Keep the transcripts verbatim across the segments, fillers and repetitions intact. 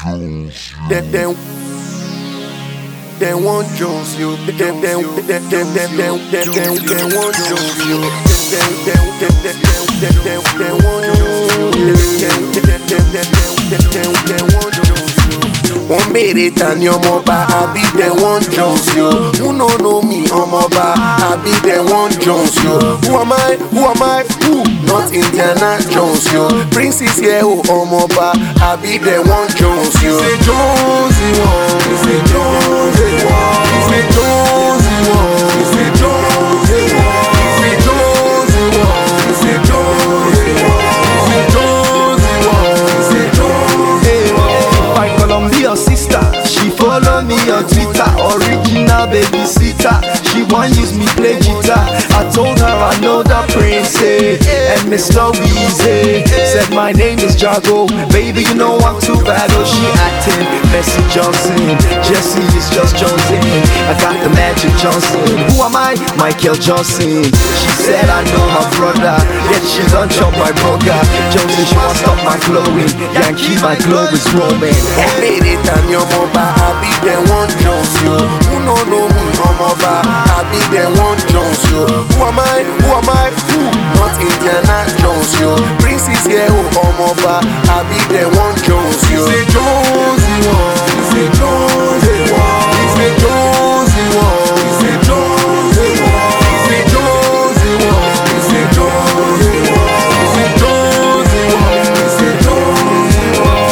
Them, them, them want Jones, you. Them, them, them, them, them, them, them, them, them want Jones, you. Them, them, them, them, them, them, them, want Jones, you. Them, them, them, them, them, them, them, want Jones, you. One minute and your mobile, I be the one Jones, you. You no know me, I'm mobile, I be the one Jones, you. Who am I? Who am I? Who? Not Indiana Jones, you. Princess here, who I'm mobile, I be the one Jones, you. Say Jonesy one, say Jonesy one, say Jonesy one, say Jonesy one, say Jonesy one, say Jonesy one, say Jonesy one, say Jonesy one. My Colombian sister, she follow me on Twitter. Original babysitter, she want use me play guitar. I told her I know the prince, eh, and Mister Weezy said my name is Jago. Baby, you know I'm too bad. Oh, she acting Messi Johnson, Jesse is just Johnson. I got the Magic Johnson. Who am I? Michael Johnson. She said I know her brother, yet she don't chop my brother. Johnson, she won't stop my glowing. Yankee, my glow is growing. I made it on your mobile, I be the one Jones, you. Who no know me, I'm mobile, I be the one Jones, you. Who am I? Who am I? Who? Not Indiana Jones, you. Princess here, who I'm mobile, I be the one Jones, you. Say Jonesy one, say Jonesy one, say Jonesy one, say Jonesy one, say Jonesy one, say Jonesy one, say Jonesy one, say Jonesy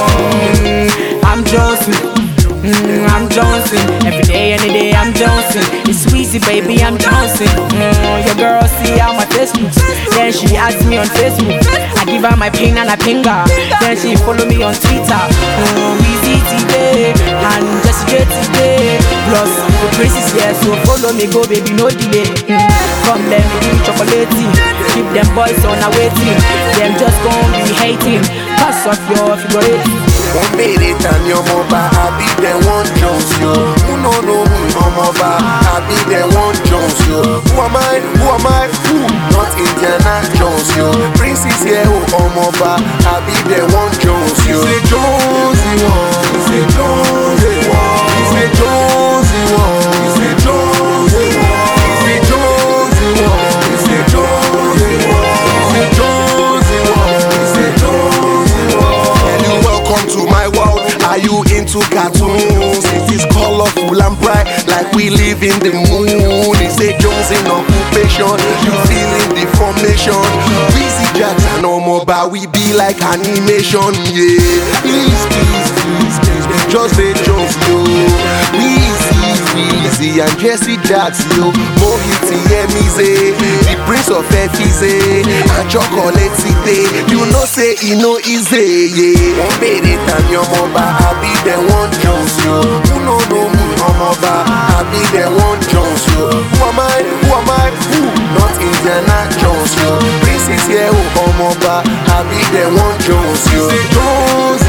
one. I'm Johnson, mm, I'm Johnson. Every day, any day, I'm Johnson. It's Weezy, baby, I'm Johnson. Mm, your girl see how my Facebook. Then she adds me on Facebook. I give her my pin and I ping her. Then she follow me on Twitter. Mm, Weezy today and Jessie J today. Plus the princess here, so follow me, go baby, no delay. Mm, come let me give you chocolate. Keep them boys on a waiting. Them just gon' be hating. Pass off your figure. One minute and your mobile, I be the one Jones, you. Who no know me, I'm mobile, I be the one Jones, you. Who am I? Who am I? Who? Not Indiana Jones, you. Princess here, who I'm mobile, I be the one Jones, you. Say Jonesy one, say Jonesy one, say Jonesy one, say Jonesy one, say Jonesy one, say Jonesy one, say Jonesy one, say Jonesy one. And you welcome to my world. Are you into cartoons? It is colorful and bright, like we live in the moon. It's a Jones in occupation. You feeling the formation. Weezy Jackson no more, but we be like animation. Yeah, please, please, please, please, just say Jones, yo. Weezy, Weezy and Jesse Jackson, yo. Mohiti Emize, the Prince of Efize, and Chocolate City. You know say he no easy, yeah. One minute and your mobile, I be the one Jones, yo. Who no know me, I'm mobile, I be the one Jones, yo. Who am I? Who am I? Who? Not Indiana Jones, yo. Princess here, who I'm mobile, I be the one Jones, yo. Say Jones.